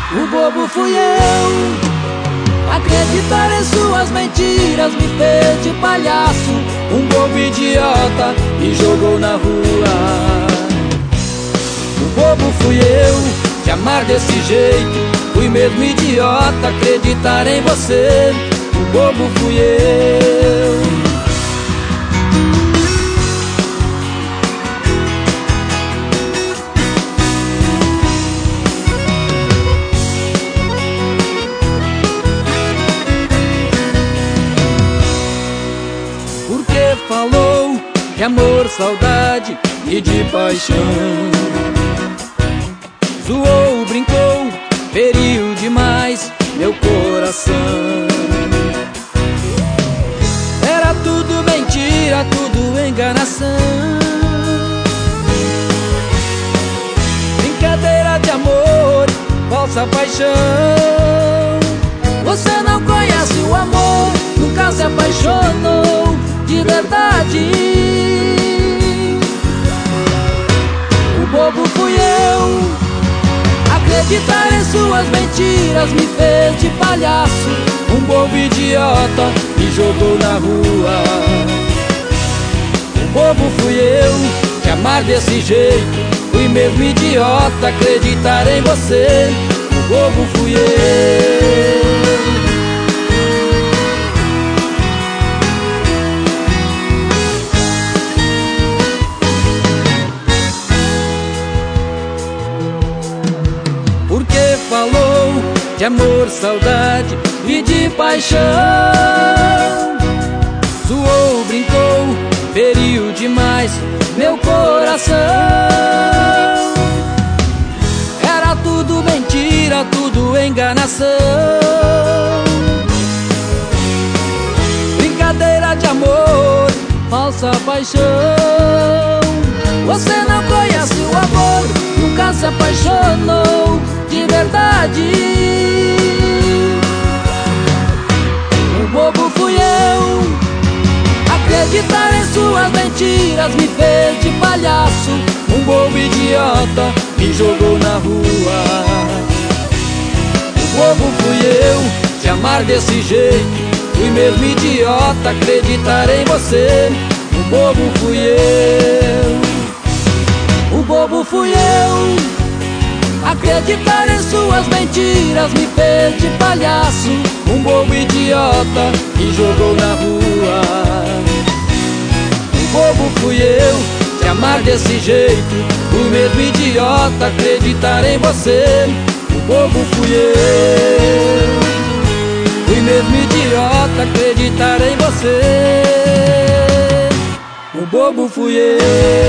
O bobo fui eu. Acreditar em suas mentiras me fez de palhaço. Um bobo idiota me jogou na rua. O bobo fui eu, te amar desse jeito. Fui mesmo idiota, acreditar em você. O bobo fui eu. Porque falou de amor, saudade e de paixão. Zoou, brincou, feriu demais meu coração. Era tudo mentira, tudo enganação. Brincadeira de amor, falsa paixão. Você não conhece o amor, nunca se apaixonou de verdade. O bobo fui eu. Acreditar em suas mentiras me fez de palhaço. Um bobo idiota me jogou na rua. O bobo fui eu, te amar desse jeito. Fui mesmo idiota, acreditar em você. O bobo fui eu. Porque falou de amor, saudade e de paixão. Zoou, brincou, feriu demais meu coração. Era tudo mentira, tudo enganação. Brincadeira de amor, falsa paixão. Você não conhece o amor, nunca se apaixonou de verdade. O bobo fui eu. Acreditar em suas mentiras me fez de palhaço. Um bobo idiota me jogou na rua. O bobo fui eu, te amar desse jeito. Fui mesmo idiota, acreditar em você. O bobo fui eu. O bobo fui eu. Acreditar em suas mentiras me fez de palhaço. Um bobo idiota me jogou na rua. O bobo fui eu, te amar desse jeito. Fui mesmo idiota, acreditar em você. O bobo fui eu. Fui mesmo idiota, acreditar em você. O bobo fui eu.